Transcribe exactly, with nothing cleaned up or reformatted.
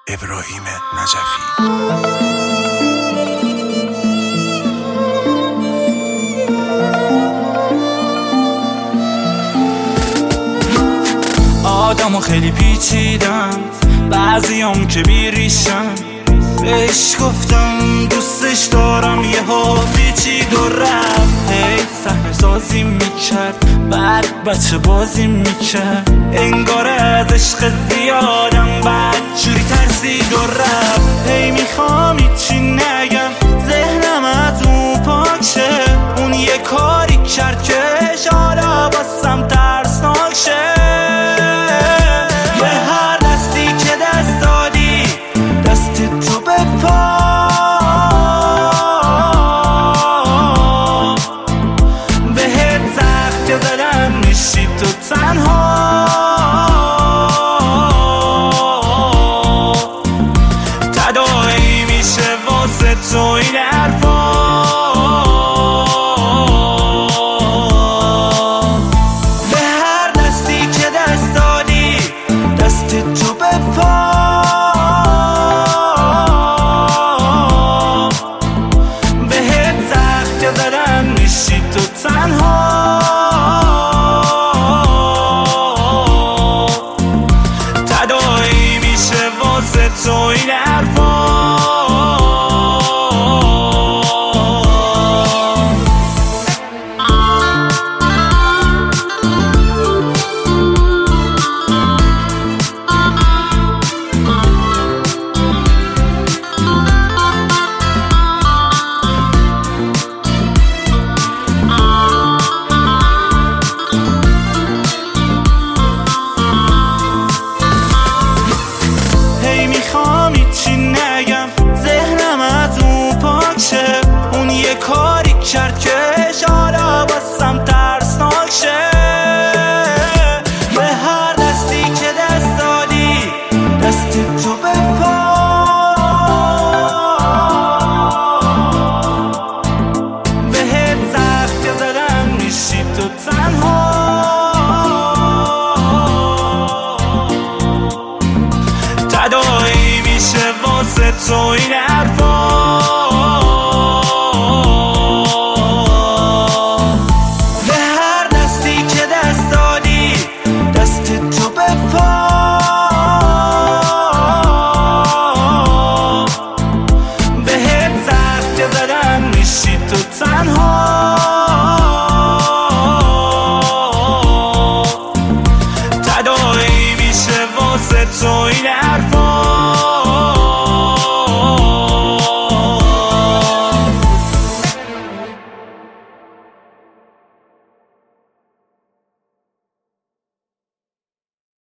ابراهیم نجفی. آدمو خیلی پیچیدم، بعضیام که بیریشم. بهش گفتم دوستش دارم، یه ها پیچید و رفت. هی صحنه سازی میکرد، بعد بچه بازی میکرد. انگار از عشق زیادم بعد جوری ترسید و رفت. هی میخوام هیچی نگم، ذهنم از اون پاک شه. اون یه کاری کرد که حالا باسم ترسناک شه. به هر دستی که دست دادی، دست تو بپا. بهت زخم که زدم میشی تو تنها. تداعی میشه واسه تو این حرفا. تو این حرفا. کاری کرد که حالا باسم ترسناک شه. به هر دستی که دست دادی، دست تو بپا. بهت زخم که زدم میشی تو تنها. تداعی میشه واسه تو این حرفا.